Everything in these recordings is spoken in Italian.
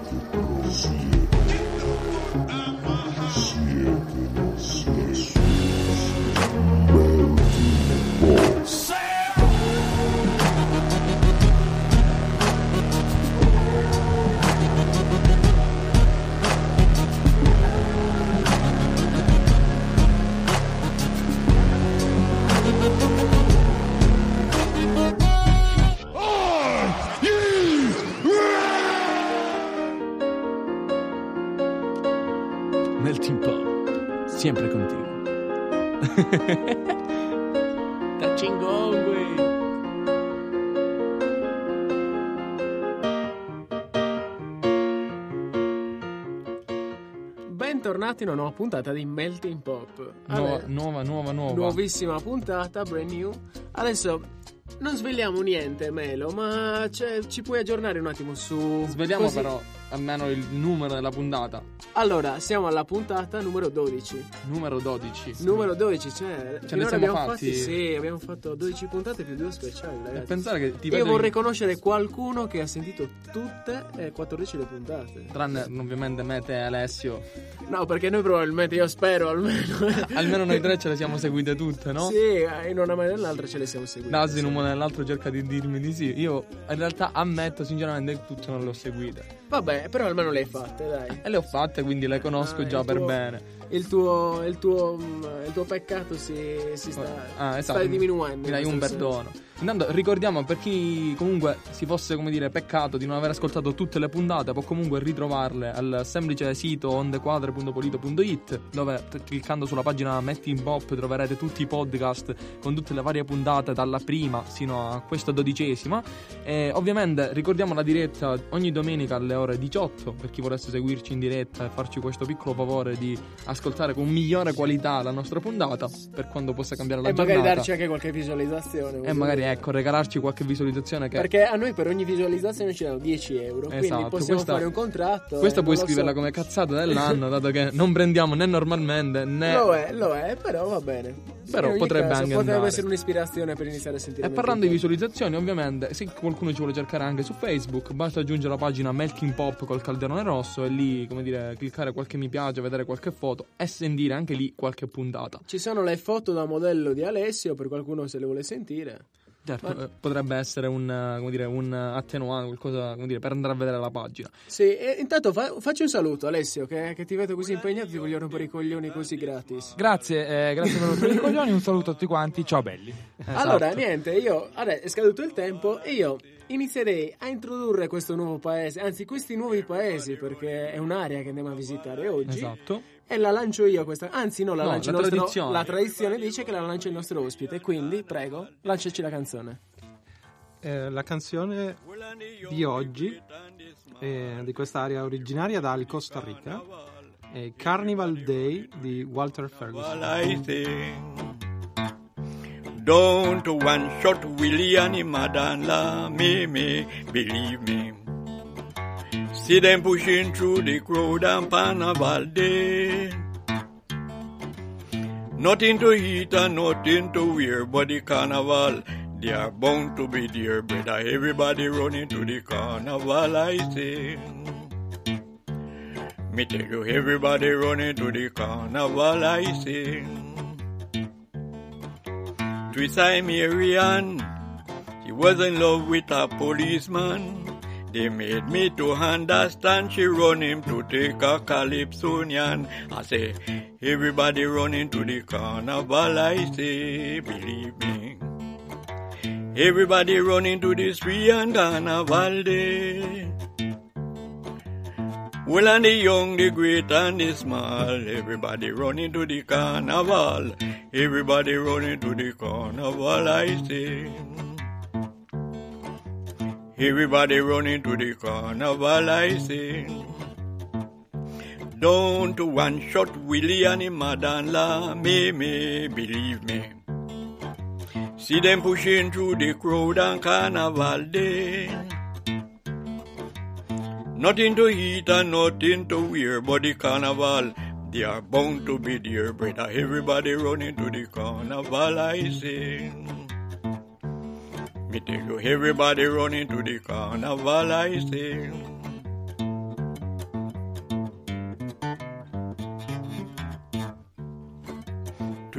Melting Pot, sempre contigo. Touching Gongwe. Bentornati in una nuova puntata di Melting Pop. Nuova. Nuovissima puntata, brand new. Adesso non svegliamo niente, Melo, ma ci puoi aggiornare un attimo su... Svegliamo così. però almeno il numero della puntata. Allora, siamo alla puntata numero 12. Numero 12. Numero 12, cioè... Ce ne siamo fatti? Sì, abbiamo fatto 12 puntate più 2 speciali, E ragazzi. pensare che ti Io vedo vorrei conoscere qualcuno che ha sentito tutte e 14 le puntate. tranne ovviamente me, te e Alessio. No, perché noi probabilmente, io spero almeno. Almeno noi tre ce le siamo seguite tutte, no? Sì, in una maniera o nell'altra ce le siamo seguite. Dasi in un modo o nell'altro cerca di dirmi di sì. Io in realtà ammetto sinceramente che tutte non le ho seguite. Vabbè, però almeno le hai fatte, dai. E le ho fatte, quindi le conosco già per bene. Il tuo peccato si sta Esatto. sta diminuendo. Mi dai in un questo senso. perdono. Intanto ricordiamo, per chi comunque si fosse, come dire, peccato di non aver ascoltato tutte le puntate, può comunque ritrovarle al semplice sito ondequadre.polito.it, dove cliccando sulla pagina Melting Pop troverete tutti i podcast con tutte le varie puntate dalla prima sino a questa 12ª. E ovviamente ricordiamo la diretta ogni domenica alle ore 18 per chi volesse seguirci in diretta e farci questo piccolo favore di ascoltare con migliore qualità la nostra puntata, per quando possa cambiare la E giornata. magari darci anche qualche visualizzazione. E magari regalarci qualche visualizzazione che... Perché a noi per ogni visualizzazione ci danno 10 euro. Quindi Esatto, possiamo fare un contratto. Questa puoi non lo scriverla so. come cazzata dell'anno, dato che non prendiamo né normalmente né... Lo è, però va bene. Però In ogni potrebbe caso, anche potrebbe andare. essere un'ispirazione per iniziare a sentire. E parlando di visualizzazioni, ovviamente, se qualcuno ci vuole cercare anche su Facebook, basta aggiungere la pagina Melting Pop col calderone rosso e lì, come dire, cliccare qualche mi piace, vedere qualche foto e sentire anche lì qualche puntata. Ci sono le foto da modello di Alessio, per qualcuno se le vuole sentire. Certo, potrebbe essere un attenuante, qualcosa, come dire, per andare a vedere la pagina. Sì, e intanto facci un saluto, Alessio, che ti vedo così impegnato, ti voglio rompere i coglioni così gratis. Grazie per i coglioni, un saluto a tutti quanti, ciao belli. Allora, niente, è scaduto il tempo e io inizierei a introdurre questo nuovo paese, anzi questi nuovi paesi, perché è un'area che andiamo a visitare oggi. Esatto. E la lancio io questa, anzi no, la lancio la il nostro, tradizione. la tradizione dice che la lancia il nostro ospite, quindi prego, lanciaci la canzone. La canzone di oggi di quest'area originaria dal Costa Rica è Carnival Day di Walter Ferguson. Don't one shot Willie and Madonna, me, believe me. See them pushing through the crowd on Carnival Day. Nothing to eat and nothing to wear, but the carnival, they are bound to be there, brother. Everybody running to the carnival, I say. Me tell you, everybody running to the carnival, I say. Twist Marian, she was in love with a policeman. They made me to understand she run him to take a calypsonian. I say, everybody running to the carnival, I say, believe me. Everybody running to the street and carnival day. Well, and the young, the great and the small, everybody running to the carnival. Everybody running to the carnival, I say. Everybody running to the carnival, I say. Don't one shot Willie and him mother-in-law, me, believe me. See them pushing through the crowd on carnival day. Nothing to eat and nothing to wear, but the carnival, they are bound to be there, brother. Everybody running to the carnival, I say. Me tell you, everybody running to the carnival, I say.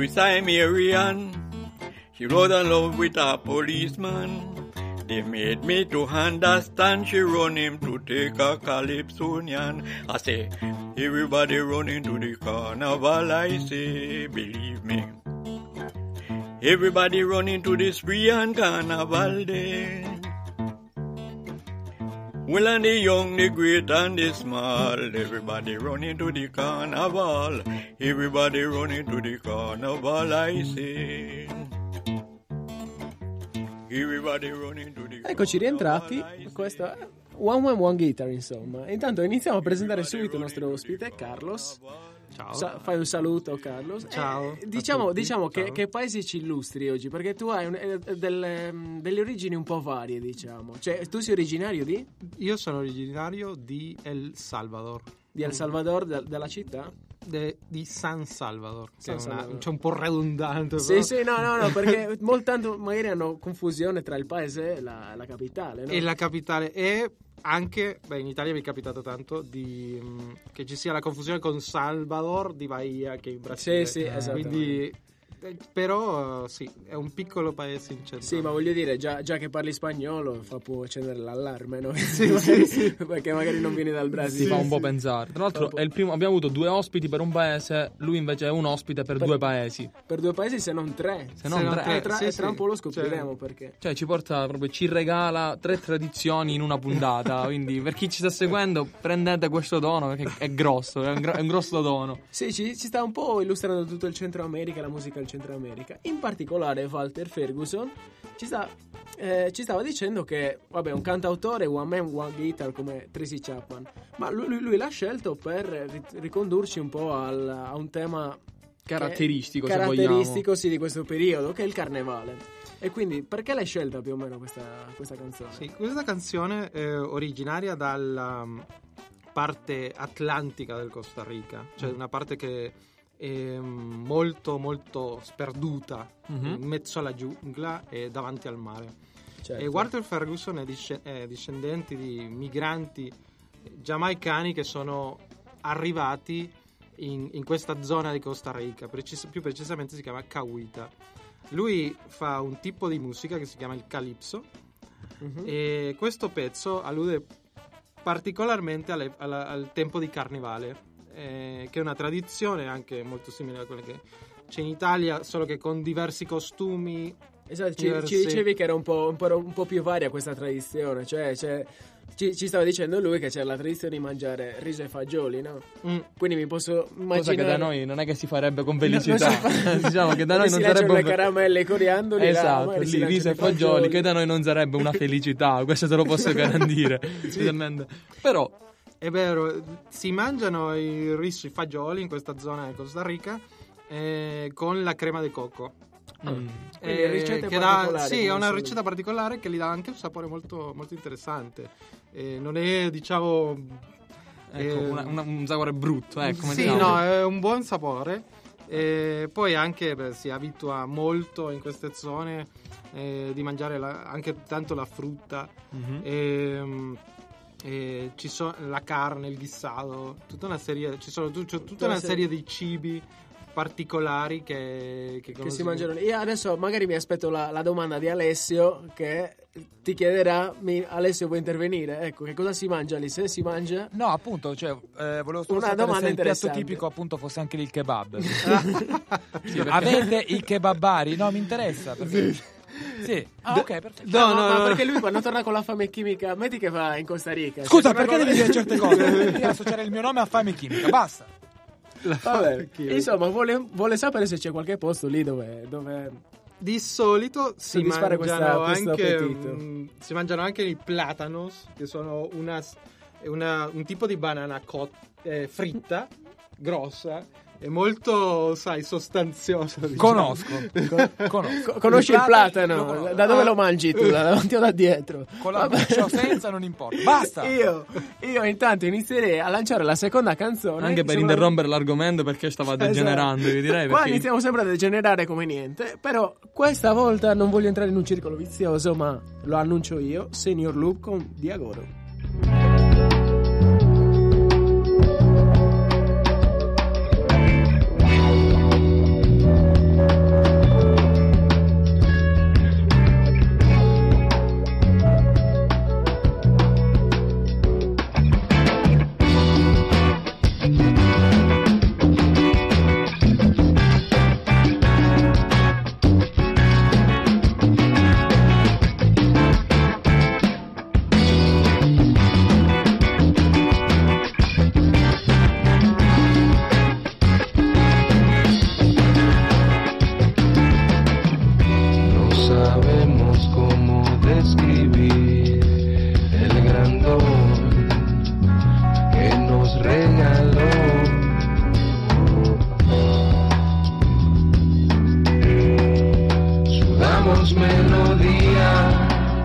Swiss Marian. She was in love with a policeman. They made me to understand. She run him to take a Calypsonian. I say, everybody running to the carnival, I say, believe me. Everybody running to the spree and carnival day. Well, and the young, the great, and the small, everybody running to the carnival. Everybody running to the carnival, I say. Everybody running to the Eccoci rientrati. Questo è One Man One Guitar, insomma. Intanto iniziamo a presentare subito il nostro ospite, Carlos. Ciao. Fai un saluto, Carlos. Ciao. Diciamo Ciao. che paesi ci illustri oggi, perché tu hai delle origini un po' varie, diciamo. Cioè, tu sei originario di? Io sono originario di El Salvador. Di El Salvador, della città? Di San Salvador, San Salvador. c'è un po' redundante. Sì, sì, no, perché molto magari hanno confusione tra il paese e la capitale, no? E la capitale, e anche, in Italia mi è capitato tanto che ci sia la confusione con Salvador di Bahia, che in Brasile. Sì, esatto. Quindi, però sì, è un piccolo paese in centro. Sì, ma voglio dire, già che parli spagnolo può accendere l'allarme, no? Sì. Perché magari non vieni dal Brasile. Si fa un po' pensare. Tra l'altro è il primo, abbiamo avuto 2 ospiti per un paese, lui invece è un ospite per 2 paesi. Per 2 paesi, se non 3. Se non 3. Tra un po' lo scopriremo perché. Cioè ci porta proprio, ci regala 3 tradizioni in una puntata. Quindi per chi ci sta seguendo, prendete questo dono perché è grosso, è un grosso dono. Sì, ci sta un po' illustrando tutto il Centro America, la musica del Centro America. In particolare Walter Ferguson ci stava dicendo che, vabbè, un cantautore, one man, one guitar come Tracy Chapman, ma lui l'ha scelto per ricondurci un po' a un tema Caratteristico, se caratteristico sì, di questo periodo, che è il carnevale. E quindi perché l'hai scelta più o meno questa canzone? Sì, questa canzone è originaria dalla parte atlantica del Costa Rica, cioè una parte che è molto molto sperduta, in mezzo alla giungla e davanti al mare. Certo. E Walter Ferguson è discendente di migranti giamaicani che sono arrivati in questa zona di Costa Rica, più precisamente si chiama Cahuita. Lui fa un tipo di musica che si chiama il calypso, e questo pezzo allude particolarmente al tempo di carnevale, che è una tradizione anche molto simile a quella che c'è in Italia, solo che con diversi costumi. Esatto, ci dicevi che era un po' più varia questa tradizione, cioè ci stava dicendo lui che c'era la tradizione di mangiare riso e fagioli, no? Quindi mi posso immaginare. Cosa che da noi non è che si farebbe con felicità. Diciamo che da noi non si sarebbe le caramelle e i coriandoli. Esatto, lì riso e fagioli, che da noi non sarebbe una felicità, questo te lo posso garantire. Però è vero, si mangiano i riso e i fagioli in questa zona di Costa Rica con la crema di cocco. Ricette particolari, sì, è una ricetta particolare che gli dà anche un sapore molto, molto interessante. Non è, diciamo, un sapore brutto, come sì, diciamo. No, è un buon sapore. Poi anche si abitua molto in queste zone di mangiare anche tanto la frutta. Ci sono la carne, il guisado, tutta una serie, tutta una serie di cibi particolari che si mangiano. Io adesso magari mi aspetto la domanda di Alessio, che ti chiederà: Alessio, vuoi intervenire? Ecco, che cosa si mangia lì? Se si mangia? No, appunto, cioè volevo solo una sapere domanda se il piatto interessante. tipico appunto fosse anche il kebab. Sì, avete i kebabari? No, mi interessa perché... Sì, ok, perfetto. No, perché lui quando torna con la fame chimica, metti che va in Costa Rica. Scusa, perché devi dire certe cose? Devi associare il mio nome a fame chimica, basta. Vabbè, insomma, vuole sapere se c'è qualche posto lì dove di solito si mangiano anche i platanos, che sono un tipo di banana fritta, grossa. È molto, sostanzioso. Diciamo. Conosci il platano? Da dove lo mangi tu? Da davanti o da dietro? Con la buccia o senza, non importa. Basta! Io intanto inizierei a lanciare la seconda canzone. Anche per interrompere l'argomento, perché stava degenerando, io direi. Qua iniziamo sempre a degenerare come niente. Però questa volta non voglio entrare in un circolo vizioso, ma lo annuncio io: Senior Loop con Diagoro. regaló. Sudamos melodía,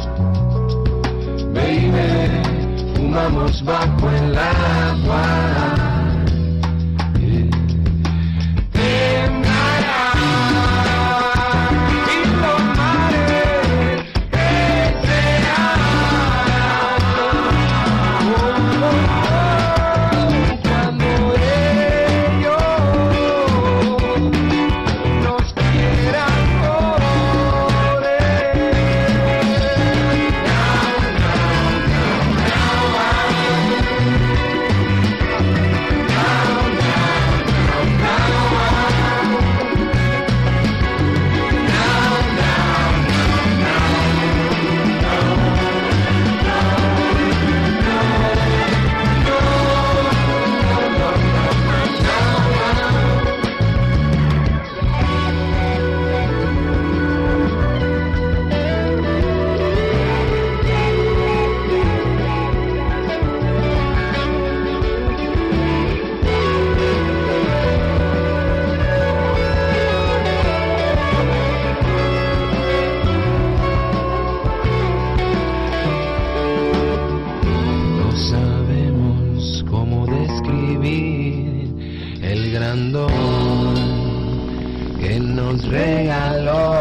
baby, fumamos bajo el agua. Que nos regaló.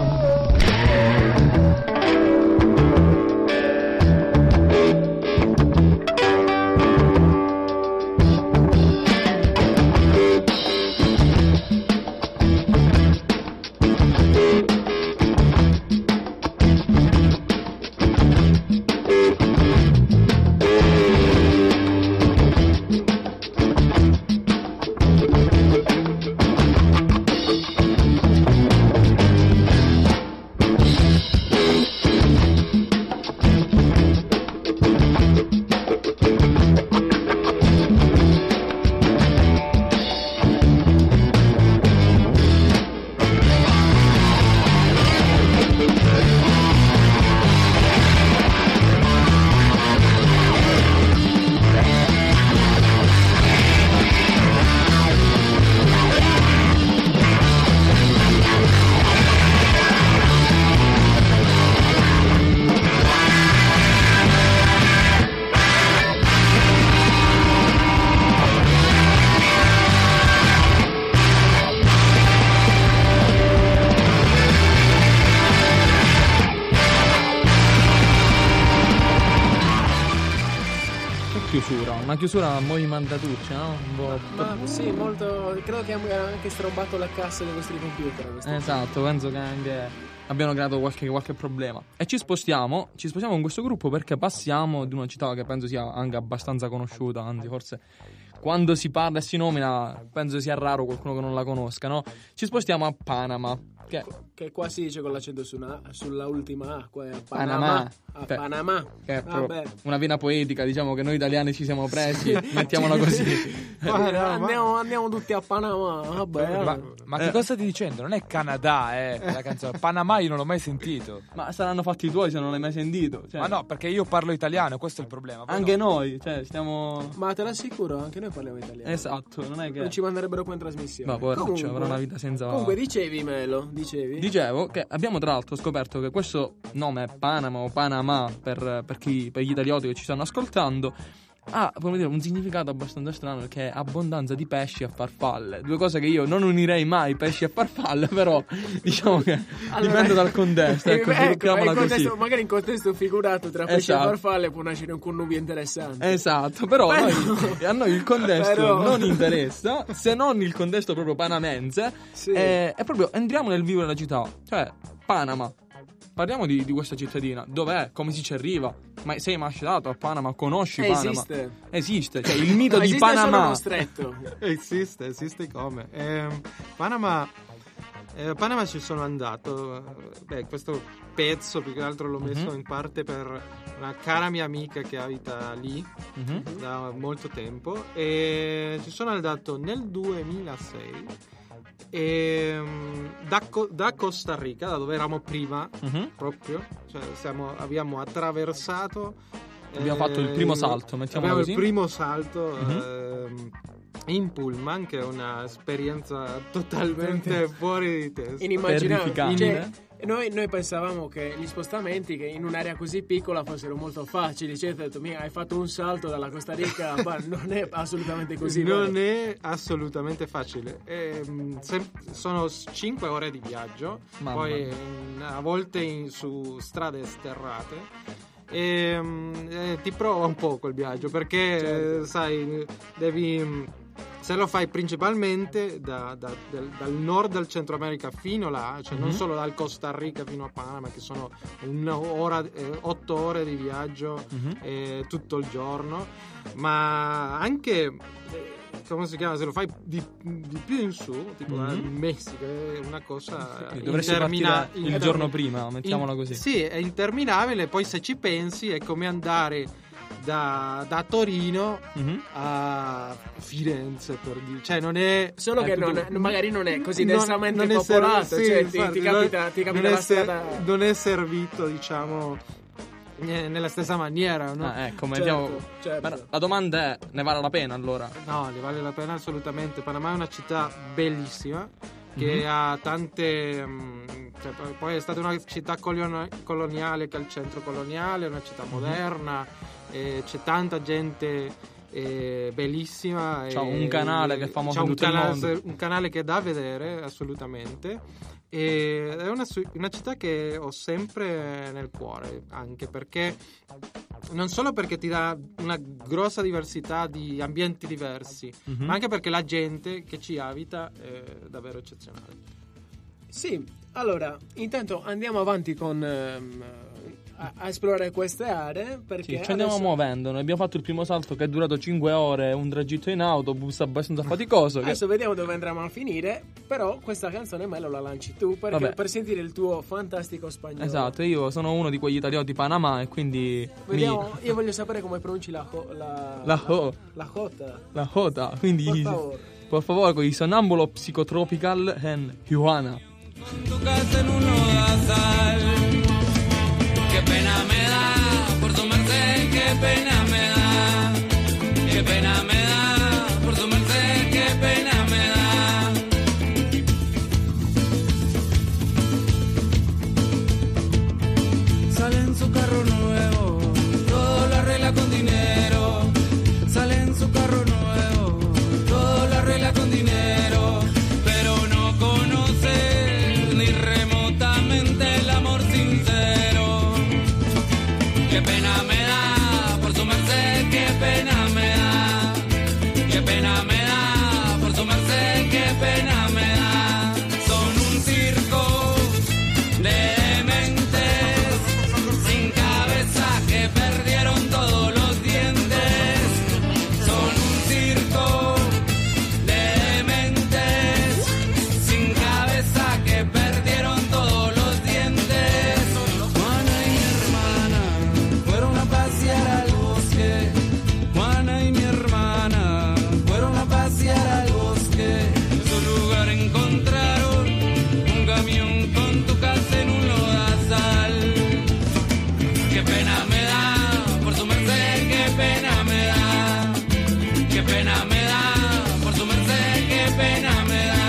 Una chiusura un po' mandatuccia, no? Un po'... Ma sì, molto. Credo che abbia anche strombato le casse dei vostri computer. Esatto, penso che anche abbiano creato qualche problema. E ci spostiamo con questo gruppo perché passiamo di una città che penso sia anche abbastanza conosciuta, anzi forse quando si parla e si nomina penso sia raro qualcuno che non la conosca, no? Ci spostiamo a Panama. Che qua si dice con l'accento sulla ultima A, qua è a Panama. A Panama. Che è una vena poetica, diciamo, che noi italiani ci siamo presi, mettiamola così. Andiamo tutti a Panama. Vabbè. Ma che cosa stai dicendo? Non è Canada, la canzone. Panama io non l'ho mai sentito. Ma saranno fatti i tuoi se non l'hai mai sentito. Cioè. Ma no, perché io parlo italiano, questo è il problema. Anche noi, cioè, stiamo... Ma te l'assicuro, anche noi parliamo italiano. Esatto, non è che... Non ci manderebbero poi in trasmissione. Ma poi avrà una vita senza... Comunque dicevi, Melo, Dicevo che abbiamo tra l'altro scoperto che questo nome Panama o Panama per gli italioti che ci stanno ascoltando ha, come dire, un significato abbastanza strano, perché è abbondanza di pesci e farfalle, due cose che io non unirei mai, pesci e farfalle, però diciamo che dipende dal contesto, ecco, così. Magari in contesto figurato tra pesci e farfalle può nascere un connubio interessante. Esatto, però a noi il contesto non interessa, se non il contesto proprio panamense, sì. È proprio entriamo nel vivo della città, cioè Panama. Parliamo di questa cittadina. Dov'è? Come si ci arriva? Ma sei mai stato a Panama? Conosci Panama? Esiste. Cioè il mito di Panama. Esiste come. Panama ci sono andato. Questo pezzo più che altro l'ho messo in parte per una cara mia amica che abita lì da molto tempo. E ci sono andato nel 2006. Da Costa Rica, da dove eravamo prima, proprio, cioè abbiamo attraversato Abbiamo fatto il primo salto, mettiamolo abbiamo così. il primo salto in pullman, che è una esperienza totalmente fuori di testa. Inimmaginabile. Terrificante. Cioè, noi pensavamo che gli spostamenti che in un'area così piccola fossero molto facili. Cioè, ho detto, hai fatto un salto dalla Costa Rica, ma non è assolutamente così. Non è assolutamente facile. Sono 5 ore di viaggio, Mamma poi a volte su strade sterrate. E ti prova un po' quel viaggio, perché Certo. sai, se lo fai principalmente dal nord del Centro America fino là, cioè non solo dal Costa Rica fino a Panama, che sono 8 ore di viaggio tutto il giorno, ma anche come si chiama, se lo fai di più in su, tipo dal Messico, è una cosa Dovresti partire il giorno prima, mettiamola così. Sì, è interminabile. Poi se ci pensi è come andare da Torino a Firenze, per dire. Cioè non è Solo che magari non è così densamente non è popolato. sì, Cioè, infatti, ti capita non la è strada. non è servito, diciamo, nella stessa maniera, no? Ecco, Certo. Ma la domanda è: ne vale la pena allora? No, ne vale la pena assolutamente. Panama è una città bellissima, che ha tante cioè, poi è stata una città coloniale, che è il centro coloniale, è una città moderna, c'è tanta gente bellissima. C'ha un canale che è famoso in tutto il mondo. Un canale che è da vedere assolutamente. E è una città che ho sempre nel cuore, anche perché non solo perché ti dà una grossa diversità di ambienti diversi, ma anche perché la gente che ci abita è davvero eccezionale. Sì, allora, intanto andiamo avanti con a esplorare queste aree, perché Sì, ci andiamo muovendo. Noi abbiamo fatto il primo salto che è durato 5 ore, un tragitto in autobus abbastanza faticoso. Adesso vediamo dove andremo a finire. Però questa canzone Melo la lanci tu, perché per sentire il tuo fantastico spagnolo. Esatto, io sono uno di quegli italiani di Panama e quindi vediamo, io voglio sapere come pronunci la jota. La jota, quindi por favor. por favor, con i Sonambulo Psychotropical and Juana. Tu casa en un lodazal. Qué pena me da por tu merced, qué pena me da. Qué pena me da por tu merced, qué pena me da. Sale en su carro nuevo, todo lo arregla con dinero. Sale en su carro nuevo, todo lo arregla con dinero. Pero no conoce ni remotamente el amor sincero. Qué pena me da por su merced, qué pena me da. Qué pena me da por su merced, qué pena me da. Son un circo de dementes sin cabeza que perdieron todos los dientes. Son un circo de dementes sin cabeza que perdieron todos los dientes. Juana y mi hermana fueron a pasear al bosque. Juana y mi hermana fueron a pasear al bosque. En su lugar encontraron un camión con tu casa en un lodazal. Qué pena me da por su merced, qué pena me da. Qué pena me da por su merced, qué pena me da.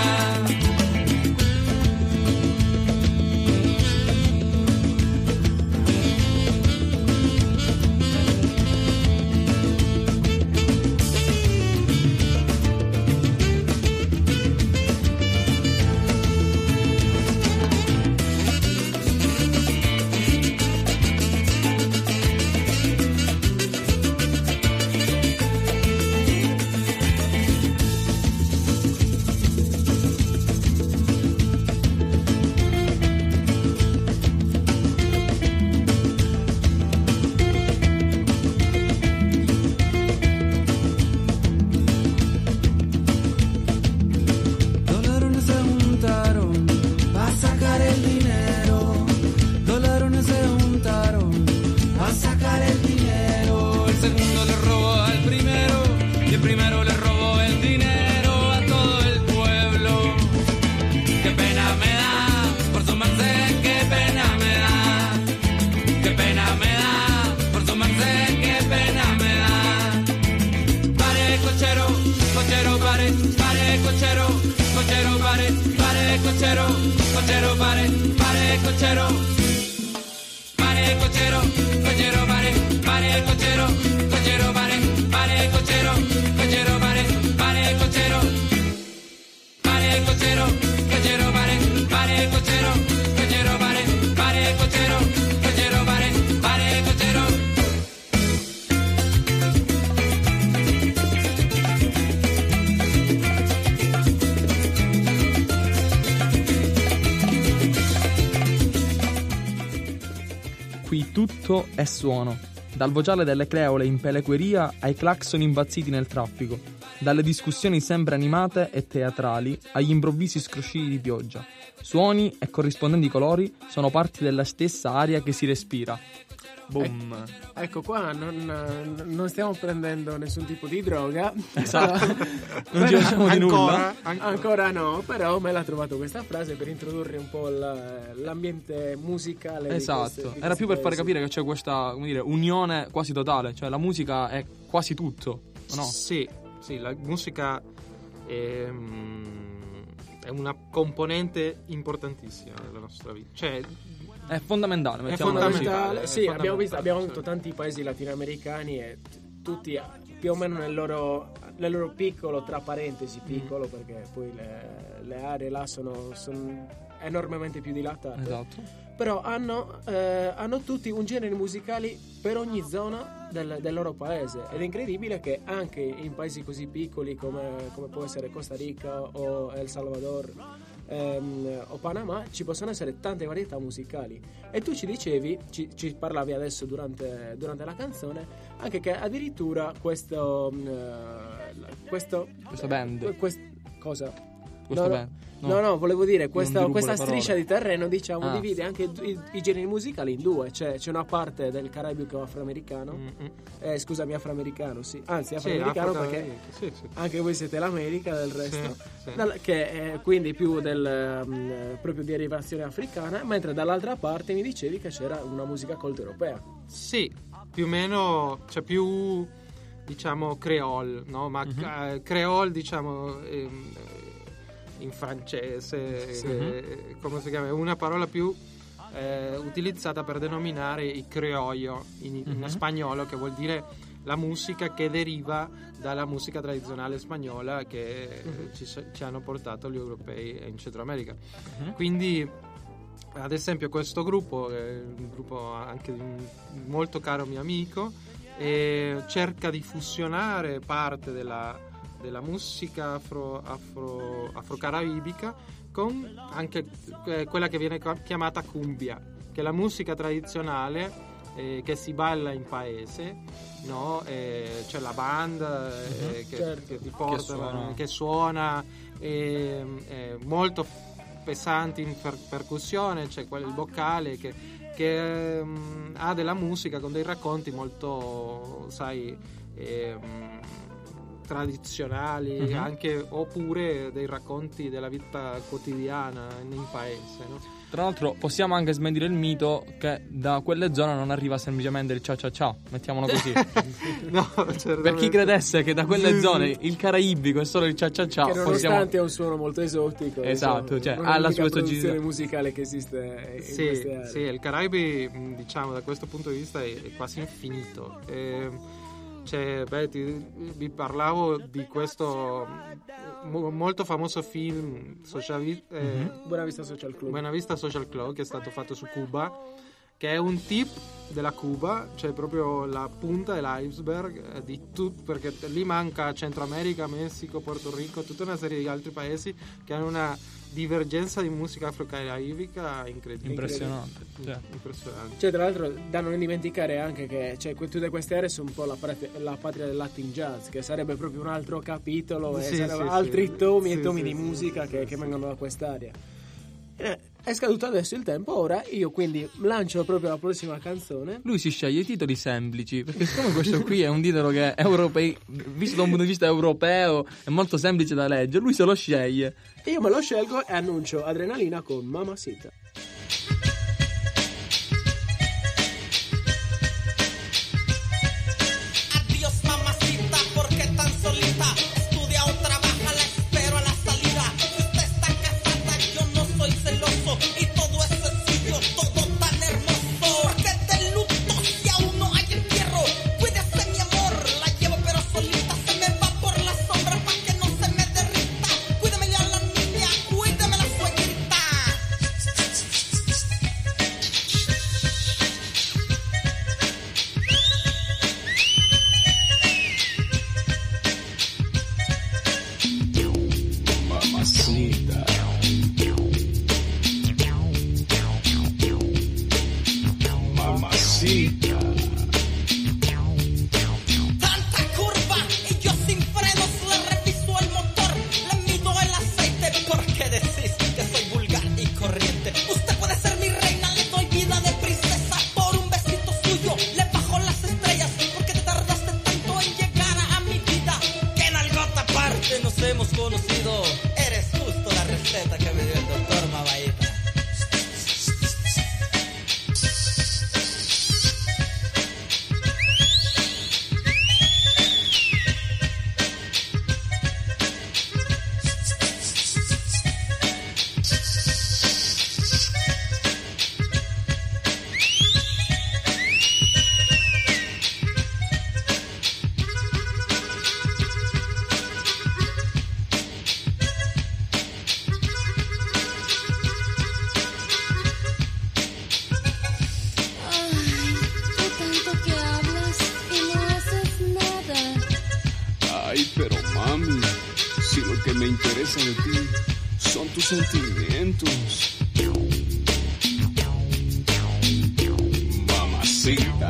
cochero, pare, pare, cochero, cochero, pare, pare, cochero, cochero, pare, pare, cochero, pare, cochero, cochero, pare, pare, cochero, cochero, pare, pare, cochero, cochero, pare, pare, cochero, pare, cochero, cochero, pare, pare, cochero, cochero, pare, pare, cochero, cochero, pare, pare, cochero. Qui tutto è suono, dal vociare delle creole in pelequeria ai clacson impazziti nel traffico, dalle discussioni sempre animate e teatrali agli improvvisi scrosci di pioggia. Suoni e corrispondenti colori sono parti della stessa aria che si respira. Boom. Ecco qua non stiamo prendendo nessun tipo di droga. Esatto. Non ci facciamo di nulla. Ancora no, però me l'ha trovato questa frase per introdurre un po' l'ambiente musicale. Esatto. Era più per fare capire che c'è questa, come dire, unione quasi totale, cioè la musica è quasi tutto, no? Sì, la musica è una componente importantissima della nostra vita. Cioè, è fondamentale. È fondamentale. Sì, abbiamo avuto tanti paesi latinoamericani e tutti più o meno nel loro piccolo, tra parentesi piccolo, perché poi le aree là sono enormemente più dilatate. Esatto. Però hanno tutti un genere musicali per ogni zona del loro paese, ed è incredibile che anche in paesi così piccoli come può essere Costa Rica o El Salvador o Panama ci possono essere tante varietà musicali. E tu ci dicevi, ci parlavi adesso durante la canzone, anche che addirittura questa band, cosa? Band. No, volevo dire questa questa striscia di terreno, diciamo, Ah. divide anche i generi musicali in due. C'è una parte del caraibico afroamericano, scusami, afroamericano, sì, anzi afroamericano, perché sì. anche voi siete l'America del resto, Sì. Che è quindi più proprio di derivazione africana, mentre dall'altra parte mi dicevi che c'era una musica colta europea. Sì, più o meno, cioè più, diciamo, creole, no? Ma creole, diciamo, in francese, come si chiama? È una parola più utilizzata per denominare i criollo in spagnolo, che vuol dire la musica che deriva dalla musica tradizionale spagnola che ci hanno portato gli europei in Centro America. Quindi, ad esempio, questo gruppo è un gruppo anche di un molto caro mio amico, cerca di fusionare parte della musica afro-caraibica con anche quella che viene chiamata cumbia, che è la musica tradizionale che si balla in paese, no? C'è la banda che ti porta, che suona molto pesante in percussione, c'è il vocale che ha della musica con dei racconti molto, sai, tradizionali, anche, oppure dei racconti della vita quotidiana in paese, no? Tra l'altro possiamo anche smentire il mito che da quelle zone non arriva semplicemente il ciao ciao ciao, mettiamolo così. No, certamente. Per chi credesse che da quelle zone il caraibico è solo il ciao ciao ciao, che nonostante è un suono molto esotico, esatto, cioè non ha è la sua produzione esoticità musicale che esiste in queste aree. Sì, il Caraibi, diciamo, da questo punto di vista è quasi infinito. Cioè, vi parlavo di questo molto famoso film Buena Vista Social Club. Buena Vista Social Club, che è stato fatto su Cuba, che è un tip della Cuba, cioè proprio la punta dell'iceberg di tutto, perché lì manca Centro America, Messico, Porto Rico, tutta una serie di altri paesi che hanno una divergenza di musica afro-caraibica incredibile. impressionante. Impressionante. Cioè, tra l'altro, da non dimenticare anche che tutte queste aree sono un po' la patria del Latin Jazz, che sarebbe proprio un altro capitolo, e sarebbero altri tomi e tomi di musica che vengono da quest'area. È scaduto adesso il tempo, ora io quindi lancio proprio la prossima canzone. Lui si sceglie i titoli semplici, perché siccome questo qui è un titolo che è visto da un punto di vista europeo, è molto semplice da leggere, lui se lo sceglie. E io me lo scelgo e annuncio Adrenalina con Mamacita. Adiós mamacita, porque tan solita estudia o trabaja. que nos hemos conocido. Eres justo la receta que me dio el doctor Mavaita. Me interesa de ti son tus sentimientos. Mamacita.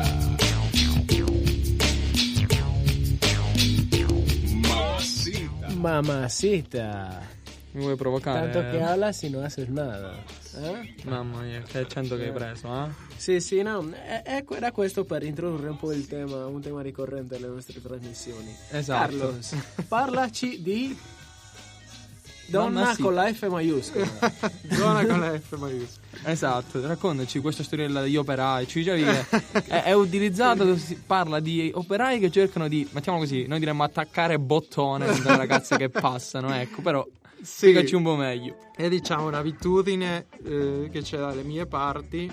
Mamacita. Mamacita. Mi vuoi provocare? Tanto che hablas y no haces nada. Mamma mia, che accento che hai preso, eh? Sì, no, era questo per introdurre un po' il tema, un tema ricorrente alle nostre trasmissioni. Esatto. Carlos, parlaci di donna Mamma sì. con la F maiuscola. Donna con la F maiuscola. Esatto, raccontaci questa storiella degli operai. Ci dicevi che è utilizzato, si parla di operai che cercano di, mettiamo così, noi diremmo attaccare bottone dalle ragazze che passano, ecco, però spiegaci un po' meglio. È diciamo un'abitudine che c'è dalle mie parti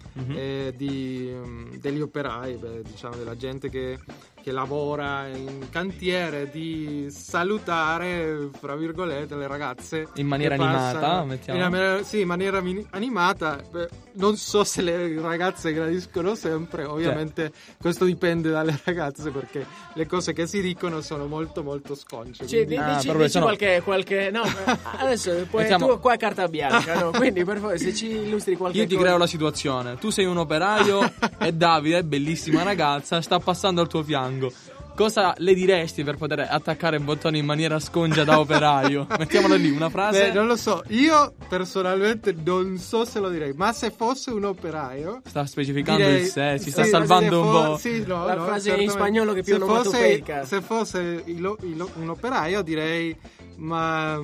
degli operai, diciamo della gente che lavora in cantiere, di salutare, fra virgolette, le ragazze in maniera animata, mettiamo. In maniera animata. Non so se le ragazze gradiscono sempre, ovviamente questo dipende dalle ragazze, perché le cose che si dicono sono molto molto sconce. Cioè, dici sono... qualche no, adesso poi tu qua è carta bianca, no? Quindi per favore, se ci illustri qualche Io ti creo la situazione. Tu sei un operaio e Davide, bellissima ragazza, sta passando al tuo fianco. Cosa le diresti per poter attaccare il bottone in maniera scongia da operaio? Mettiamola lì, una frase. Non lo so, io personalmente non so se lo direi, ma se fosse un operaio... Sta specificando direi, il sé, si sta salvando un po'. Sì, la frase in spagnolo che più onomatopeica. Se fosse un operaio direi, ma...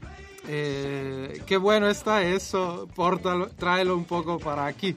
che bueno está eso, tráelo un poco para aquí.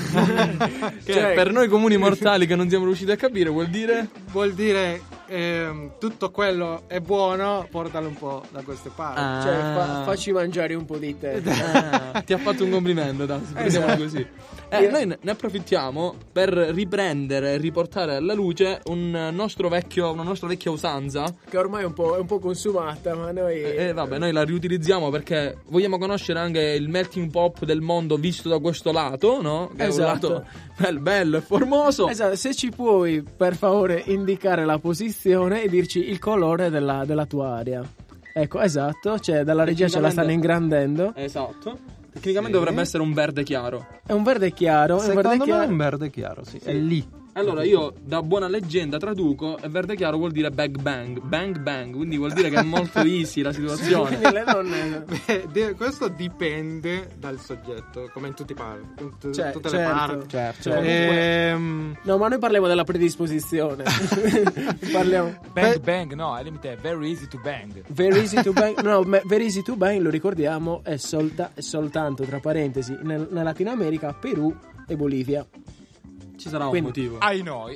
Cioè, per noi comuni mortali che non siamo riusciti a capire, vuol dire tutto quello è buono, portalo un po' da queste parti. Cioè facci mangiare un po' di te. Ti ha fatto un complimento, dai, prendiamola così. Noi ne approfittiamo per riprendere e riportare alla luce una nostra vecchia usanza che ormai è un po' consumata, ma noi noi la riutilizziamo perché vogliamo conoscere anche il melting pot del mondo visto da questo lato, no? Che esatto. È un lato bello e formoso. Esatto, se ci puoi per favore indicare la posizione e dirci il colore della tua area. Ecco, esatto, cioè dalla regia ce la stanno ingrandendo. Esatto. Tecnicamente dovrebbe essere un verde chiaro. È un verde chiaro. Secondo me è un verde chiaro, sì. È lì. Allora io da buona leggenda traduco e verde chiaro vuol dire bang bang, bang bang, quindi vuol dire che è molto easy la situazione. Quindi le donne... questo dipende dal soggetto, come in tutti i parti, tutte certo, le parti. Certo. No, ma noi parliamo della predisposizione. Parliamo bang, no, al limite è very easy to bang. Very easy to bang. No, very easy to bang, lo ricordiamo, è soltanto tra parentesi nella Latino America, Perù e Bolivia. Ci sarà un motivo. Ai noi.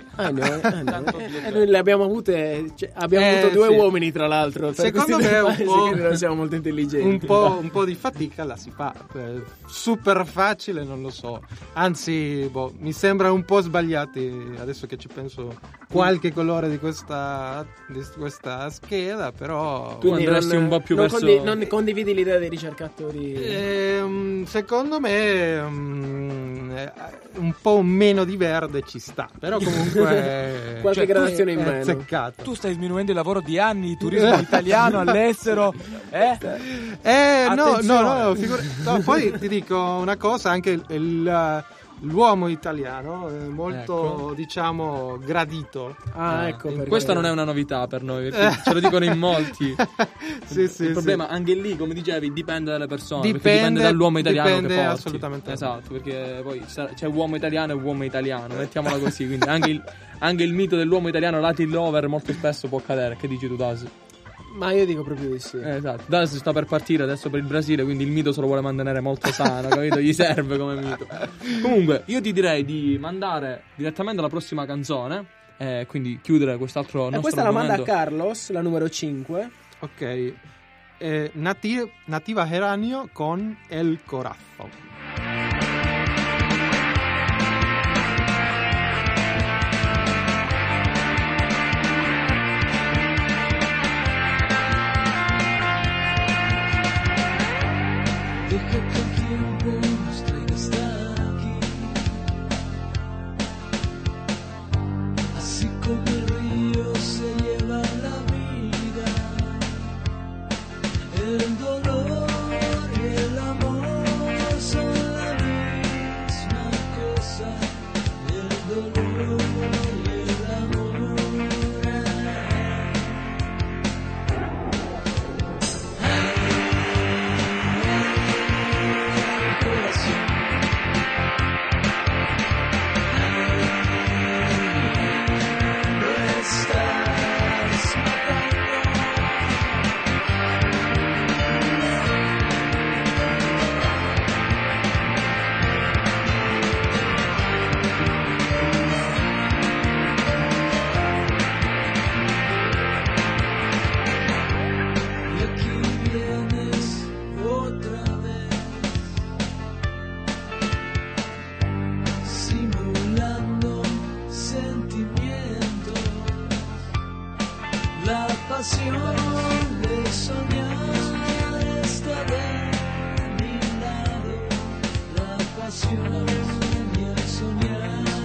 Noi le abbiamo avute, abbiamo avuto due uomini tra l'altro. Secondo me un po', non siamo molto intelligenti. Un po' di fatica la si fa. Super facile, non lo so. Anzi, mi sembra un po' sbagliati adesso che ci penso qualche colore di questa scheda, però tu andresti un po' più verso. Non condividi l'idea dei ricercatori? Secondo me un po' meno di verde ci sta, però comunque qualche gradazione in è meno. Azzeccato. Tu stai sminuendo il lavoro di anni di turismo italiano all'estero, No, poi ti dico una cosa, anche l'uomo italiano è molto, diciamo, gradito. Ecco. Questa non è una novità per noi, perché ce lo dicono in molti. Il problema anche lì, come dicevi, dipende dalle persone, perché dipende dall'uomo italiano che porti. Assolutamente. Esatto, perché poi c'è uomo italiano e uomo italiano, mettiamola così, quindi anche il mito dell'uomo italiano Latin lover molto spesso può cadere. Che dici tu, Das? Ma io dico proprio di sì. Esatto. Adesso sta per partire adesso per il Brasile, quindi il mito se lo vuole mantenere molto sano, capito? Gli serve come mito. Comunque, io ti direi di mandare direttamente alla prossima canzone, quindi chiudere quest'altro nostro Questa la manda argomento. Carlos, la numero 5. Ok. Nativa Geranio con El Corazón. Deja que el tiempo nos traiga hasta aquí, así como el río se lleva la vida, el dolor y el amor son la misma cosa, el dolor y el amor. Y aquí vienes otra vez, simulando sentimientos, la pasión de soñar está de mi lado, la pasión y el soñar.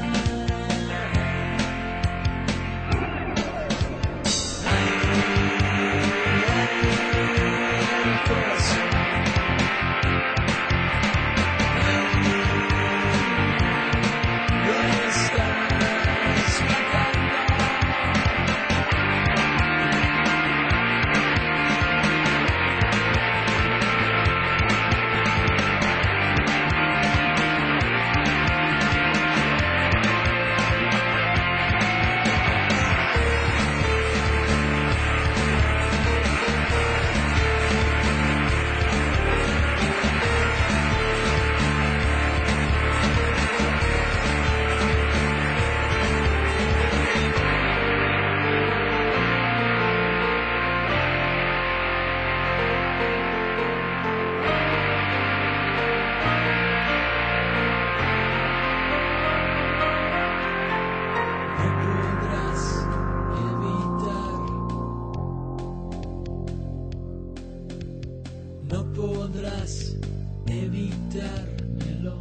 No podrás evitármelo.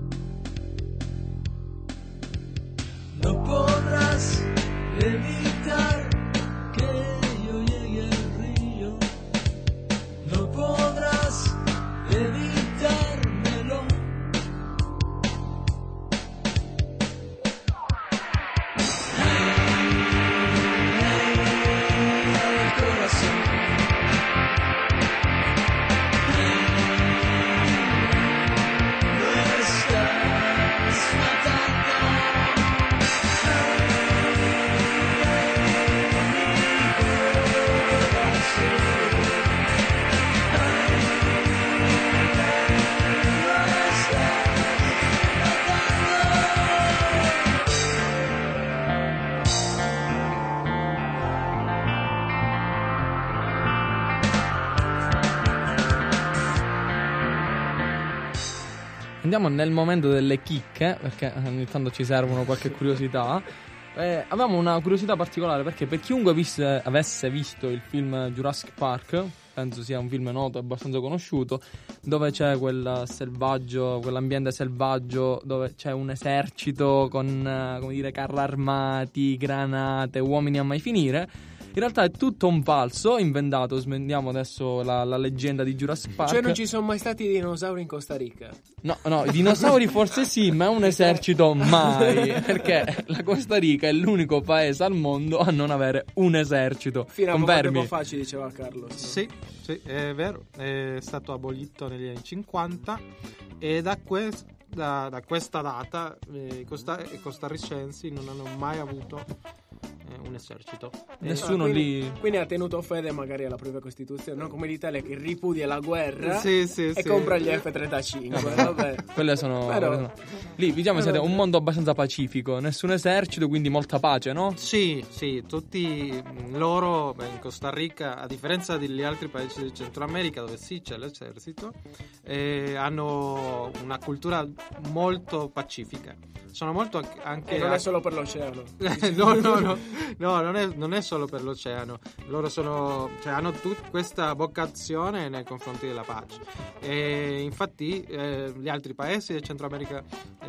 No podrás evitar que yo llegue al río. No podrás evitármelo. El corazón. Andiamo nel momento delle chicche, perché ogni tanto ci servono qualche curiosità. Avevamo una curiosità particolare perché per chiunque avesse visto il film Jurassic Park, penso sia un film noto e abbastanza conosciuto, dove c'è quel selvaggio, quell'ambiente selvaggio dove c'è un esercito con, come dire, carri armati, granate, uomini a mai finire. In realtà è tutto un falso, inventato. Smendiamo adesso la leggenda di Jurassic Park. Cioè non ci sono mai stati dinosauri in Costa Rica? No, i dinosauri forse sì, ma un esercito mai. Perché la Costa Rica è l'unico paese al mondo a non avere un esercito. Fino a poco Confermi? tempo fa ci diceva Carlos. Sì, è vero, è stato abolito negli anni 50 e da questa data i costarricensi non hanno mai avuto un esercito. Nessuno quindi, lì. quindi ha tenuto fede magari alla propria Costituzione, non come l'Italia che ripudia la guerra Sì, e compra gli F-35. Vabbè. Quelle sono. Però- Lì, diciamo, siete però- un mondo abbastanza pacifico, nessun esercito, quindi molta pace, no? Sì, tutti loro, in Costa Rica, a differenza degli altri paesi del Centro America dove sì c'è l'esercito, hanno una cultura molto pacifica. Sono molto anche... E non è solo per l'oceano. no, non è solo per l'oceano. Loro hanno questa vocazione nei confronti della pace. E infatti gli altri paesi del Centro America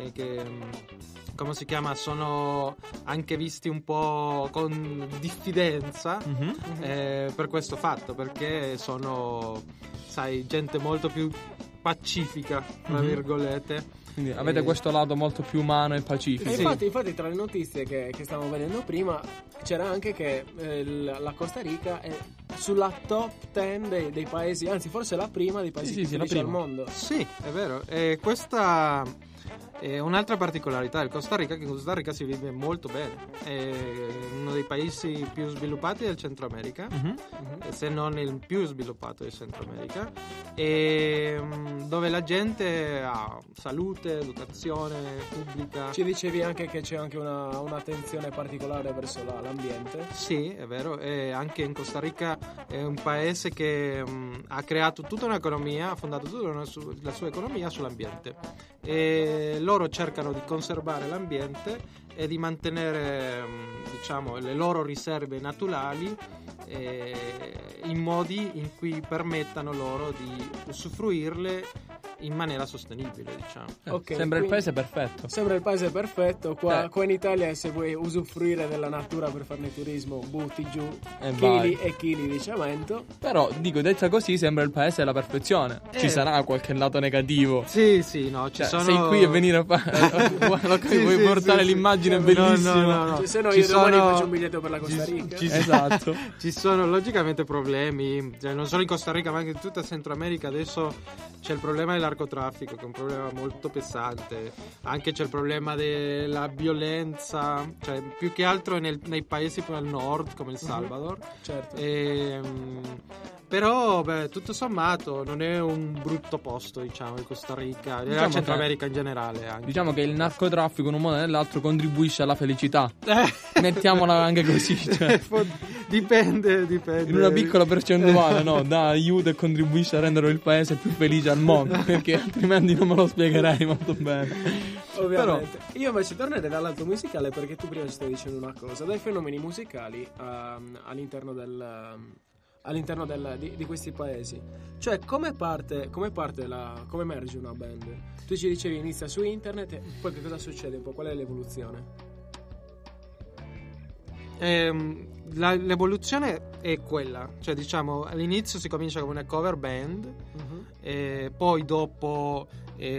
come si chiama, sono anche visti un po' con diffidenza per questo fatto, perché sono, sai, gente molto più pacifica, tra virgolette. Quindi avete questo lato molto più umano e pacifico. E infatti tra le notizie che stavamo vedendo prima c'era anche che la Costa Rica è sulla top 10 dei paesi, anzi forse la prima dei paesi più felici al mondo. Sì, è vero. E questa è un'altra particolarità del Costa Rica, che in Costa Rica si vive molto bene. È uno dei paesi più sviluppati del Centro America, se non il più sviluppato del Centro America, e dove la gente ha salute, educazione pubblica. Ci dicevi anche che c'è anche un'attenzione particolare verso l'ambiente. Sì, è vero, e anche in Costa Rica è un paese che ha creato tutta un'economia, ha fondato tutta la sua economia sull'ambiente, e loro cercano di conservare l'ambiente e di mantenere, diciamo, le loro riserve naturali in modi in cui permettano loro di usufruirle in maniera sostenibile, diciamo. Okay, sembra il paese perfetto. Sembra il paese perfetto. Qua in Italia, se vuoi usufruire della natura per farne turismo, butti giù chili e chili di cemento. Però, dico, detta così, sembra il paese della perfezione. Ci sarà qualche lato negativo. Sì, no, ci sono... Sei qui a venire a fare... vuoi portare l'immagine bellissima. No. Se no, io domani faccio un biglietto per la Costa Rica. Esatto. Ci sono logicamente problemi, cioè, non solo in Costa Rica ma anche in tutta Centro America. Adesso c'è il problema del narcotraffico, che è un problema molto pesante. Anche c'è il problema della violenza, cioè più che altro nei paesi più al nord come il Salvador. Certo. Però tutto sommato non è un brutto posto, diciamo, il Costa Rica, la Centro America in generale anche. Diciamo che il narcotraffico in un modo o nell'altro contribuisce alla felicità. Mettiamola anche così, cioè. Dipende. In una piccola percentuale, no? Dà aiuto e contribuisce a rendere il paese più felice al mondo, perché altrimenti non me lo spiegherei molto bene. Ovviamente. Però io invece tornerei dall'alto musicale, perché tu prima ci stavi dicendo una cosa, dai fenomeni musicali all'interno di questi paesi. Cioè come emerge una band? Tu ci dicevi inizia su internet, e poi che cosa succede? Un po' qual è l'evoluzione? L'evoluzione è quella, cioè diciamo all'inizio si comincia come una cover band, poi dopo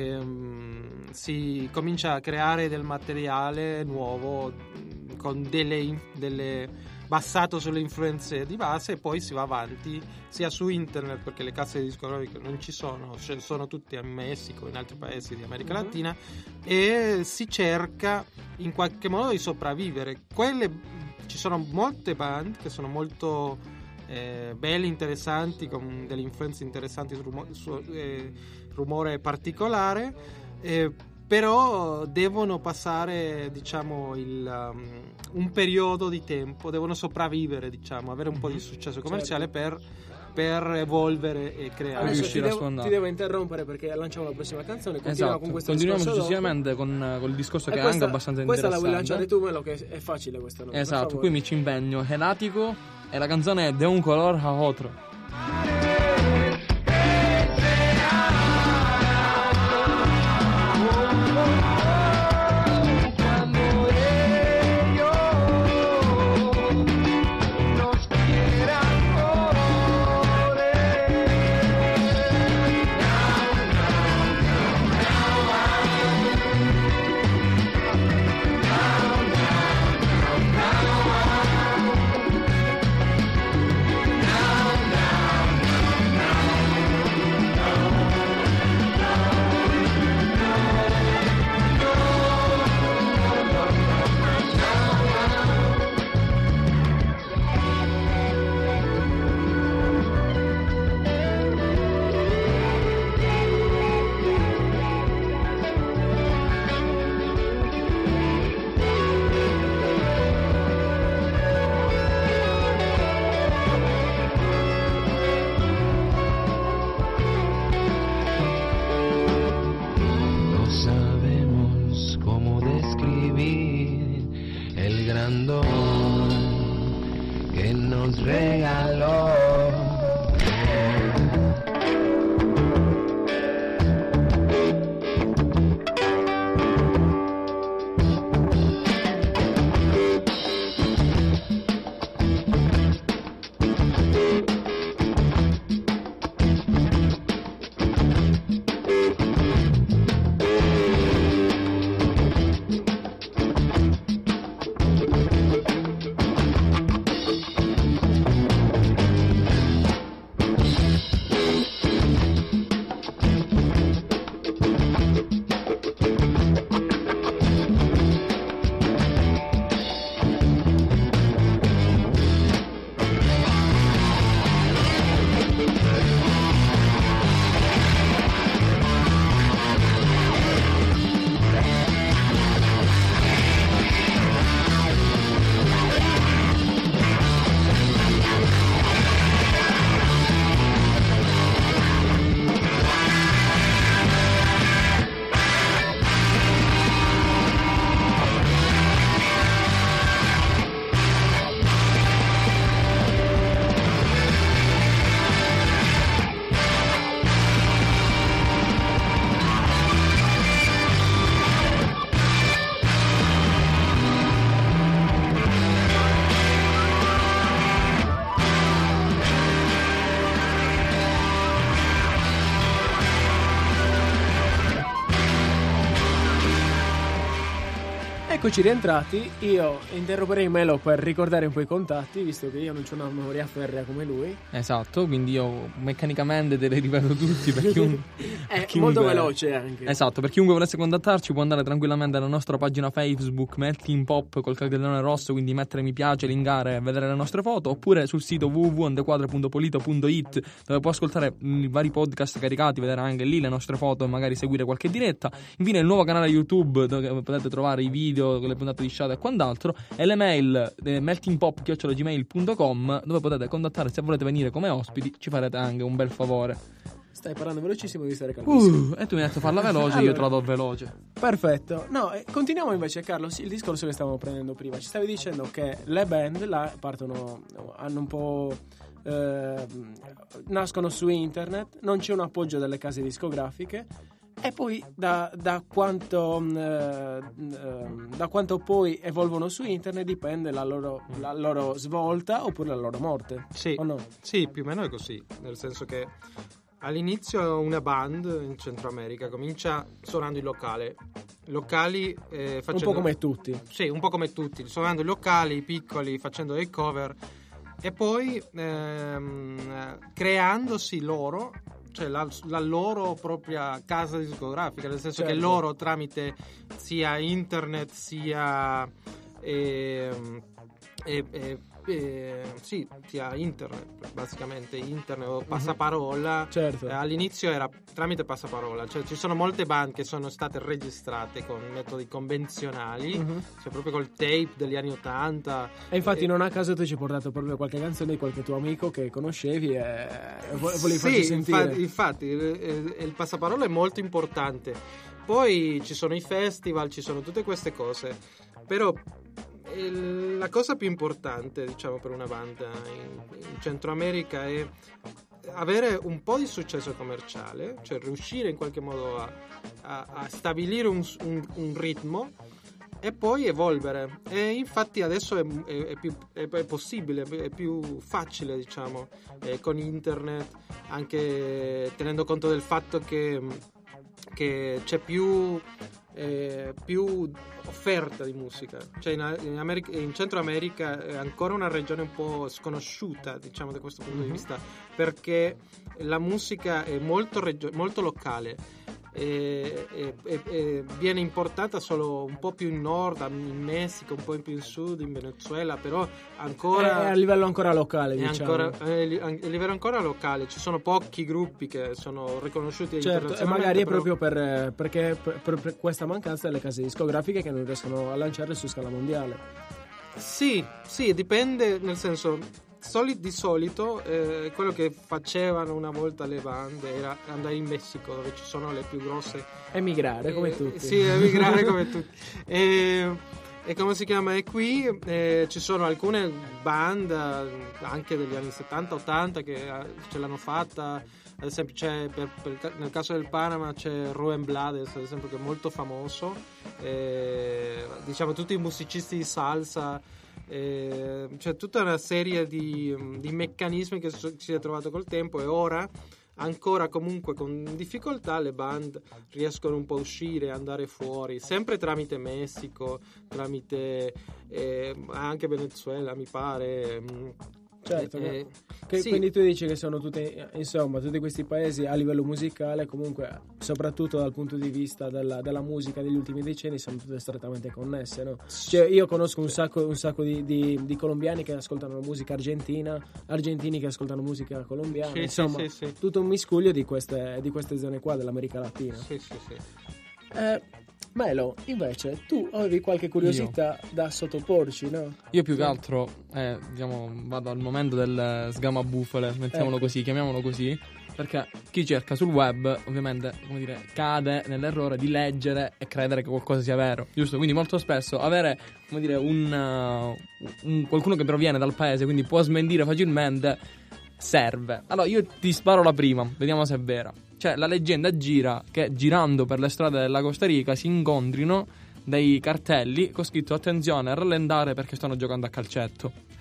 si comincia a creare del materiale nuovo con delle basato sulle influenze di base, e poi si va avanti sia su internet, perché le case discografiche non ci sono, cioè sono tutte in Messico e in altri paesi di America Latina, e si cerca in qualche modo di sopravvivere. Ci sono molte band che sono molto belle, interessanti, con delle influenze interessanti su rumore particolare, però devono passare, diciamo, un periodo di tempo, devono sopravvivere, diciamo, avere un po' di successo commerciale per evolvere e creare. Adesso ti devo interrompere perché lanciamo la prossima canzone. Esatto. Continuiamo successivamente con il discorso che è anche abbastanza interessante. Questa la vuoi lanciare tu, Melo, che è facile questa nota. Esatto, qui mi ci impegno. Helatico, e la canzone è De un color a otro. Down, Eccoci rientrati. Io interromperei Melo per ricordare un po' i contatti, visto che io non ho una memoria ferrea come lui. Esatto, quindi io meccanicamente te li ripeto tutti per È chiunque... molto veloce anche. Esatto, per chiunque volesse contattarci può andare tranquillamente alla nostra pagina Facebook Melting Pop col cartellone rosso, quindi mettere mi piace, linkare e vedere le nostre foto, oppure sul sito www.ondequadre.polito.it, dove può ascoltare i vari podcast caricati, vedere anche lì le nostre foto e magari seguire qualche diretta. Infine il nuovo canale YouTube dove potete trovare i video con le puntate di Shadow e quant'altro, e le mail meltingpop@gmail.com, dove potete contattare se volete venire come ospiti. Ci farete anche un bel favore. Stai parlando velocissimo di stare calmissimo. E tu mi hai detto farla veloce, allora, io te la do veloce. Perfetto. No, continuiamo invece, Carlo, il discorso che stavamo prendendo prima. Ci stavi dicendo che le band là partono, hanno un po'... nascono su internet, non c'è un appoggio delle case discografiche. E poi da quanto poi evolvono su internet dipende la loro svolta oppure la loro morte. Sì, o no? Sì, più o meno è così. Nel senso che all'inizio una band in Centro America comincia suonando in locali facendo... Un po' come tutti. Sì, un po' come tutti, suonando in locali, piccoli, facendo dei cover e poi creandosi loro, cioè la loro propria casa discografica, nel senso che loro tramite sia internet sia sia internet, basicamente internet o passaparola. All'inizio era tramite passaparola, cioè ci sono molte band che sono state registrate con metodi convenzionali, cioè proprio col tape degli anni 80. E infatti non a caso tu ci hai portato proprio qualche canzone di qualche tuo amico che conoscevi e volevi farci sentire. Infatti il passaparola è molto importante. Poi ci sono i festival, ci sono tutte queste cose, però la cosa più importante, diciamo, per una band in Centro America è avere un po' di successo commerciale, cioè riuscire in qualche modo a stabilire un ritmo e poi evolvere. E infatti adesso è possibile, è più facile, diciamo, con internet, anche tenendo conto del fatto che c'è più offerta di musica, cioè in Centro America è ancora una regione un po' sconosciuta, diciamo, da questo punto di vista, perché la musica è molto locale e viene importata solo un po' più in nord, in Messico, un po' più in sud, in Venezuela, però ancora è a livello ancora locale, diciamo. A livello ancora locale ci sono pochi gruppi che sono riconosciuti internazionalmente, e magari è proprio perché per questa mancanza delle case discografiche che non riescono a lanciarle su scala mondiale. Sì, dipende, nel senso, di solito quello che facevano una volta le band era andare in Messico, dove ci sono le più grosse, emigrare come tutti. Sì, emigrare come tutti. E come si chiama? E qui ci sono alcune band anche degli anni 70-80 che ce l'hanno fatta. Ad esempio nel caso del Panama c'è Ruben Blades, ad esempio, che è molto famoso, diciamo tutti i musicisti di salsa. C'è tutta una serie di meccanismi che si è trovato col tempo, e ora ancora comunque con difficoltà le band riescono un po' a uscire, andare fuori, sempre tramite Messico, tramite anche Venezuela, mi pare. Certo, sì. Quindi tu dici che sono tutti questi paesi a livello musicale, comunque soprattutto dal punto di vista della musica degli ultimi decenni, sono tutte strettamente connesse, no? Cioè, io conosco un sacco di colombiani che ascoltano musica argentina, argentini che ascoltano musica colombiana, sì. Tutto un miscuglio di queste zone qua dell'America Latina. Sì. Melo, invece, tu avevi qualche curiosità da sottoporci, no? Io più che altro, vado al momento del sgamabufale, mettiamolo così, chiamiamolo così, perché chi cerca sul web, ovviamente, come dire, cade nell'errore di leggere e credere che qualcosa sia vero, giusto? Quindi molto spesso avere, come dire, qualcuno che proviene dal paese, quindi può smentire facilmente, serve. Allora, io ti sparo la prima, vediamo se è vera. Cioè, la leggenda gira che girando per le strade della Costa Rica si incontrino dei cartelli con scritto attenzione a rallentare perché stanno giocando a calcetto.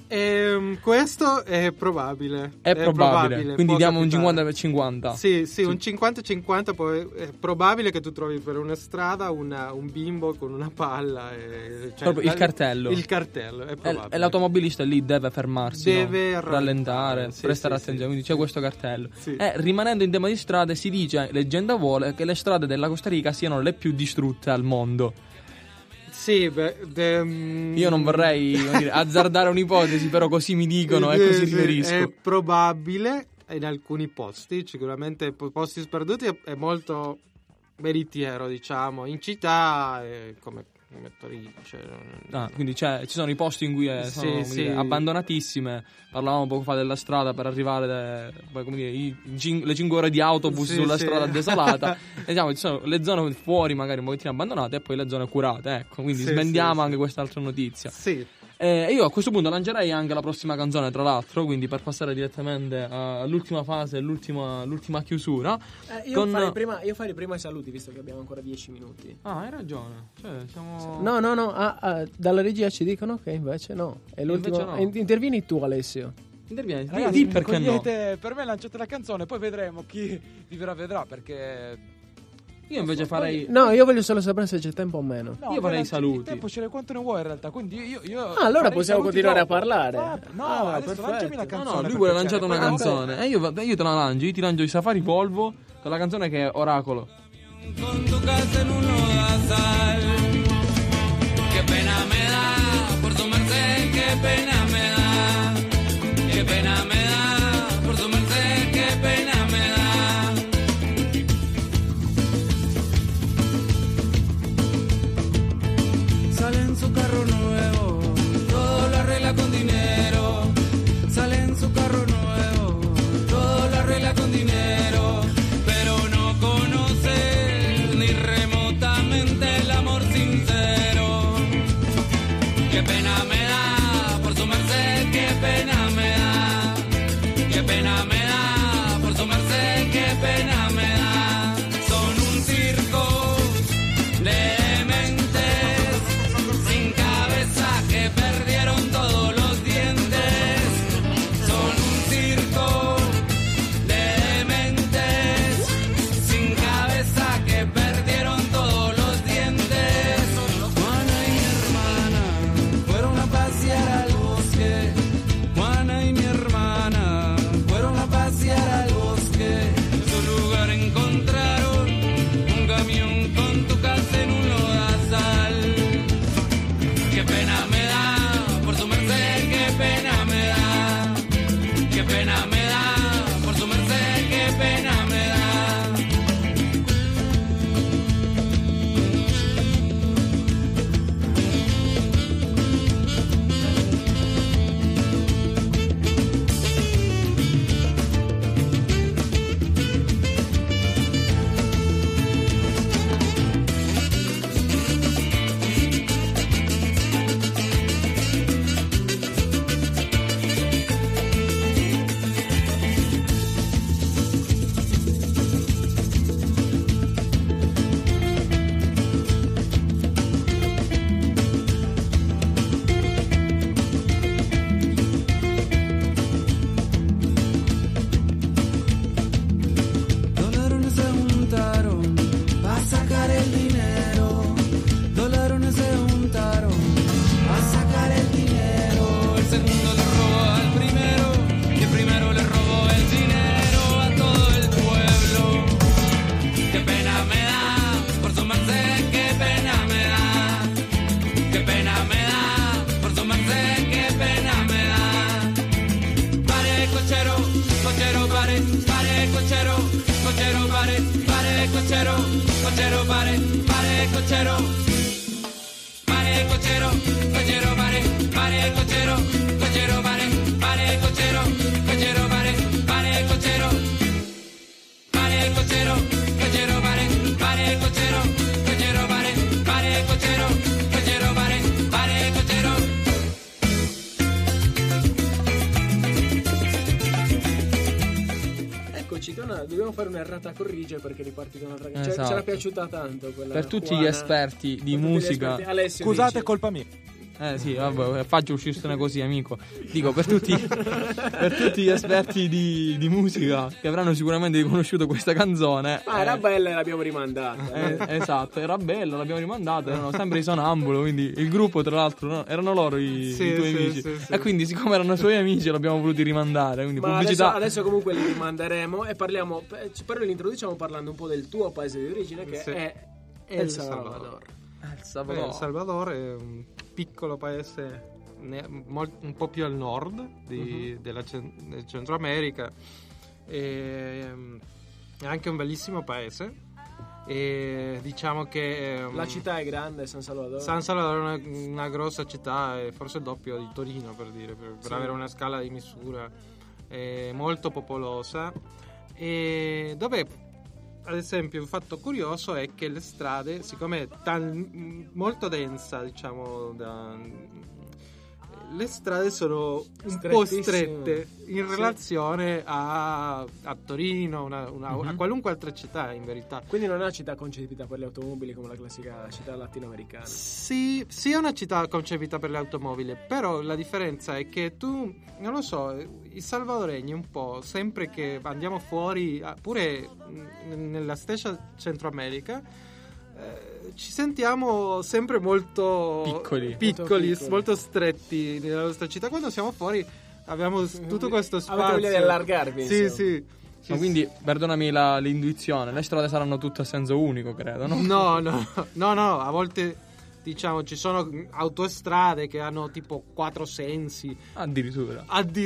Questo è probabile. È probabile. Quindi può diamo un capitare. 50-50. Sì, un 50-50. Poi è probabile che tu trovi per una strada un bimbo con una palla. Proprio il cartello. Il cartello, è probabile. E l'automobilista lì deve fermarsi, deve no? Rallentare, sì, prestare sì, attenzione. Quindi c'è questo cartello. Sì. Rimanendo in tema di strade, si dice, leggenda vuole, che le strade della Costa Rica siano le più distrutte al mondo. Sì, io non vorrei azzardare un'ipotesi, però così mi dicono e così riferisco. È probabile in alcuni posti, sicuramente posti sperduti è molto veritiero, diciamo. In città come Torino. Quindi ci sono i posti in cui sono abbandonatissime. Parlavamo poco fa della strada per arrivare le 5 ore di autobus sulla strada desolata. E ci sono le zone fuori magari un pochettino abbandonate e poi le zone curate, ecco. Quindi svendiamo anche quest'altra notizia. Sì. Io a questo punto lancerei anche la prossima canzone, tra l'altro, quindi per passare direttamente all'ultima fase, l'ultima chiusura. Io farei prima i saluti, visto che abbiamo ancora 10 minuti. Ah, hai ragione. Siamo... No. Dalla regia ci dicono che invece no. È l'ultimo. Invece no. Intervieni tu, Alessio. Intervieni. Ragazzi, Perché no? Per me lanciate la canzone, poi vedremo chi vedrà, perché... Io invece farei... No, io voglio solo sapere se c'è tempo o meno. No, io farei i saluti. Il tempo ce n'è quanto ne vuoi in realtà, quindi io allora possiamo continuare dopo. a parlare. Adesso perfetto. lanciami la canzone. No, lui vuole lanciare una canzone. Io te la lancio, io ti lancio i Safari Polvo con la canzone che è Oracolo. Con tu casa en un lodazal. Qué pena me da por tu merced, qué pena me da. Qué pena me da por tu merced, qué pena me da. Sale en su carro nuevo, todo lo arregla con dinero. Sale en su carro nuevo, todo lo arregla con dinero. Pero no conoce ni remotamente el amor sincero. Qué pena me da por su merced, qué pena me da. Qué pena me da por su merced, qué pena me da. Son un circo de dementes sin cabeza que perdieron todos los dientes. Son un circo de dementes sin cabeza que perdieron todos los dientes. Juana y mi hermana fueron a pasear al bosque. Juana y mi hermana fueron a pasear al bosque. En su lugar encontraron un camión con tu casa en un lodazal. Qué pena me da por su merced, qué pena me da. Qué pena me da por su merced, qué pena me da. Dólares se juntaron para sacar el dinero. Dólares se juntaron para sacar el dinero. El segundo le robó al primero y el primero le robó el dinero a todo el pueblo. Qué pena me da por su merced, qué pena me da. Qué pena me da por su merced, qué pena me da. Pare cochero, cochero pare, pare cochero, cochero pare, pare cochero, cochero pare, pare cochero. Pare cochero, cochero pare, pare cochero, cochero pare, pare cochero, cochero pare, pare cochero. Pare cochero, cochero pare, pare cochero, cochero pare, pare cochero, cochero pare, pare cochero. Eccoci, dobbiamo fare un'errata corrige perché riparti da un'altra canzone. Esatto. C'era piaciuta tanto quella Per tutti gli Juana. esperti di Per tutti gli musica. esperti. Alessio, Scusate, dici. è colpa mia. Sì, vabbè, faccio uscirne così, amico. Dico, per tutti gli esperti di musica che avranno sicuramente riconosciuto questa canzone. Era bella e l'abbiamo rimandata. Esatto, era bella, l'abbiamo rimandata, erano sempre i Sonambulo, quindi il gruppo tra l'altro erano loro i tuoi amici. Sì. E quindi siccome erano suoi amici l'abbiamo voluti rimandare, quindi Ma pubblicità. adesso comunque li rimanderemo e parliamo, però li introduciamo parlando un po' del tuo paese di origine, che è El Salvador. El Salvador. El Salvador è un piccolo paese un po' più al nord del Centro America, è anche un bellissimo paese, e diciamo che la città è grande, San Salvador. San Salvador è una grossa città, è forse il doppio di Torino, per dire, per avere una scala di misura, è molto popolosa, e dove, ad esempio, un fatto curioso è che le strade, siccome è molto densa, diciamo, le strade sono un po' strette in relazione a Torino, a qualunque altra città, in verità. Quindi non è una città concepita per le automobili come la classica città latinoamericana. Sì, è una città concepita per le automobili, però la differenza è che tu, non lo so, i salvadoregni un po', sempre che andiamo fuori, pure nella stessa Centro America, ci sentiamo sempre molto piccoli, molto stretti nella nostra città. Quando siamo fuori abbiamo tutto questo spazio. Avete voglia di allargarvi. Sì. Ma quindi, perdonami l'intuizione, le strade saranno tutte a senso unico, credo, no? No, a volte, diciamo, ci sono autostrade che hanno tipo 4 sensi. Addirittura.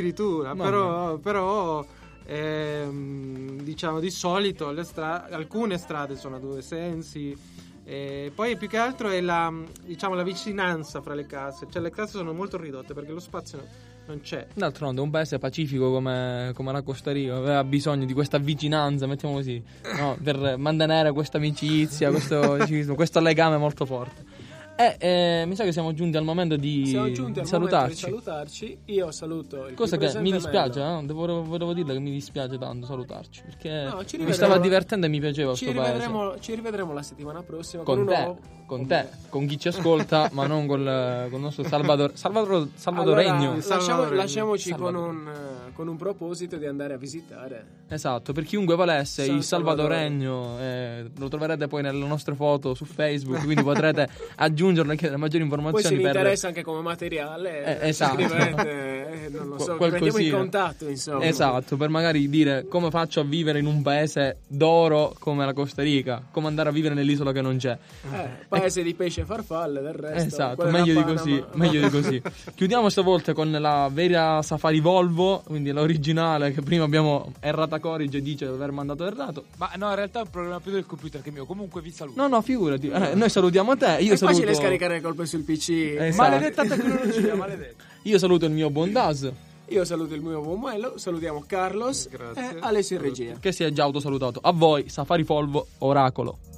Però diciamo, di solito alcune strade sono a 2 sensi. Poi più che altro è la vicinanza fra le case, cioè le case sono molto ridotte perché lo spazio non c'è. D'altronde un paese pacifico come la Costa Rica aveva bisogno di questa vicinanza, mettiamo così, no? Per mantenere questa amicizia, questo legame molto forte. Mi sa che siamo giunti al momento di salutarci. Io saluto il cosa che mi dispiace, volevo dirle che mi dispiace tanto salutarci, perché mi stava divertendo e mi piaceva questo paese. Ci rivedremo la settimana prossima con te, con chi ci ascolta, ma non con il nostro salvadoregno. Allora, lasciamoci con un proposito di andare a visitare. Esatto, per chiunque volesse il salvadoregno, lo troverete poi nelle nostre foto su Facebook, quindi potrete aggiungerlo e chiedere maggiori informazioni. Poi se vi interessa anche come materiale, esatto. Scrivete, non lo so, mettiamo in contatto, insomma. Esatto, per magari dire come faccio a vivere in un paese d'oro come la Costa Rica, come andare a vivere nell'isola che non c'è. Paese di pesce e farfalle, del resto. Esatto, meglio di così. Chiudiamo stavolta con la vera Safari Volvo, quindi l'originale, che prima abbiamo errata corrige, dice di aver mandato errato. Ma no, in realtà è un problema più del computer che mio. Comunque vi saluto. No, figurati. Noi salutiamo te. Io è saluto... facile scaricare le colpe sul PC. Esatto. Maledetta tecnologia, maledetta. Io saluto il mio buon Das. Io saluto il mio buon Muello. Salutiamo Carlos. Grazie. E Alessio in regia. Che si è già autosalutato. A voi, Safari Volvo Oracolo.